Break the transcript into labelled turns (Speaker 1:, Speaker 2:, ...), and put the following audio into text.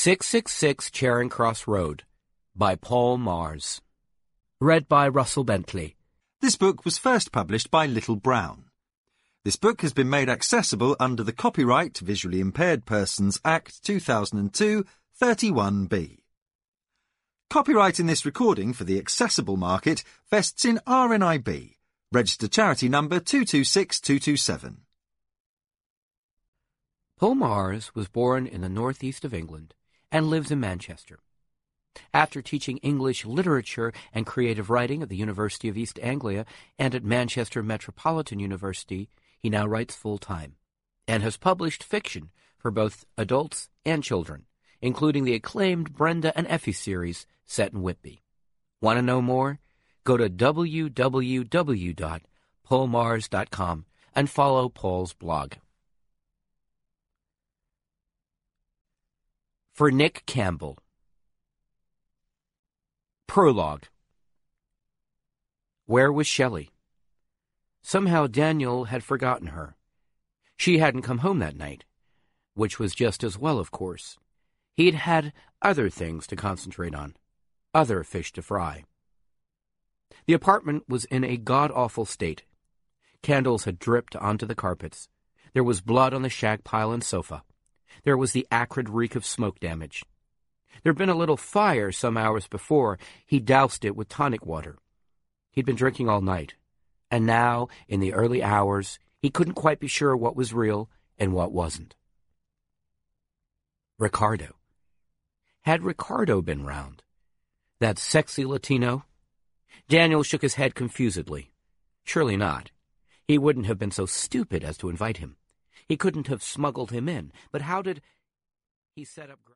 Speaker 1: 666 Charing Cross Road by Paul Mars. Read by Russell Bentley.
Speaker 2: This book was first published by Little Brown. This book has been made accessible under the Copyright Visually Impaired Persons Act 2002, 31B. Copyright in this recording for the accessible market vests in RNIB, registered charity number 226227.
Speaker 1: Paul Mars was born in the northeast of England and lives in Manchester. After teaching English literature and creative writing at the University of East Anglia and at Manchester Metropolitan University, he now writes full-time and has published fiction for both adults and children, including the acclaimed Brenda and Effie series set in Whitby. Want to know more? Go to www.paulmars.com and follow Paul's blog. For Nick Campbell. Prologue. Where was Shelley? Somehow Daniel had forgotten her. She hadn't come home that night, which was just as well, of course. He'd had other things to concentrate on, other fish to fry. The apartment was in a god-awful state. Candles had dripped onto the carpets. There was blood on the shag pile and sofa. There was the acrid reek of smoke damage. There'd been a little fire some hours before. He doused it with tonic water. He'd been drinking all night, and now, in the early hours, he couldn't quite be sure what was real and what wasn't. Ricardo. Had Ricardo been round? That sexy Latino? Daniel shook his head confusedly. Surely not. He wouldn't have been so stupid as to invite him. He couldn't have smuggled him in, but how did he set up...